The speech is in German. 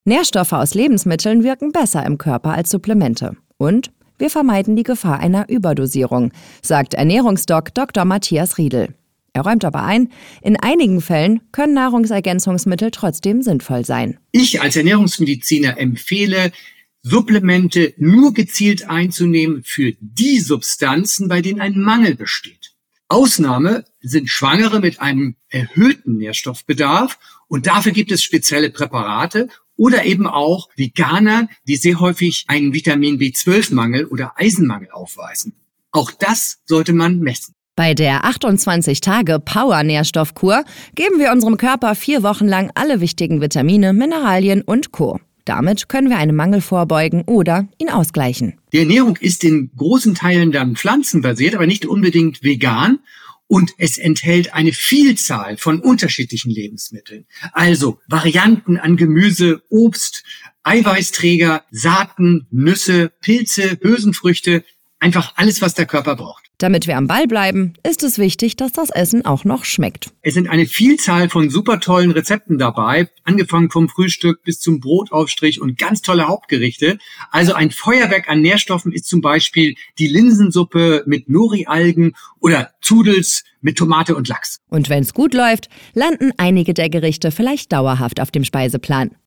Nährstoffe aus Lebensmitteln wirken besser im Körper als Supplemente. Und wir vermeiden die Gefahr einer Überdosierung, sagt Ernährungsdoc Dr. Matthias Riedel. Er räumt aber ein, in einigen Fällen können Nahrungsergänzungsmittel trotzdem sinnvoll sein. Ich als Ernährungsmediziner empfehle, Supplemente nur gezielt einzunehmen für die Substanzen, bei denen ein Mangel besteht. Ausnahme sind Schwangere mit einem erhöhten Nährstoffbedarf und dafür gibt es spezielle Präparate oder eben auch Veganer, die sehr häufig einen Vitamin B12-Mangel oder Eisenmangel aufweisen. Auch das sollte man messen. Bei der 28-Tage-Power-Nährstoffkur geben wir unserem Körper 4 Wochen lang alle wichtigen Vitamine, Mineralien und Co. Damit können wir einem Mangel vorbeugen oder ihn ausgleichen. Die Ernährung ist in großen Teilen dann pflanzenbasiert, aber nicht unbedingt vegan. Und es enthält eine Vielzahl von unterschiedlichen Lebensmitteln. Also Varianten an Gemüse, Obst, Eiweißträger, Saaten, Nüsse, Pilze, Hülsenfrüchte. Einfach alles, was der Körper braucht. Damit wir am Ball bleiben, ist es wichtig, dass das Essen auch noch schmeckt. Es sind eine Vielzahl von super tollen Rezepten dabei, angefangen vom Frühstück bis zum Brotaufstrich und ganz tolle Hauptgerichte. Also ein Feuerwerk an Nährstoffen ist zum Beispiel die Linsensuppe mit Nori-Algen oder Zudels mit Tomate und Lachs. Und wenn es gut läuft, landen einige der Gerichte vielleicht dauerhaft auf dem Speiseplan.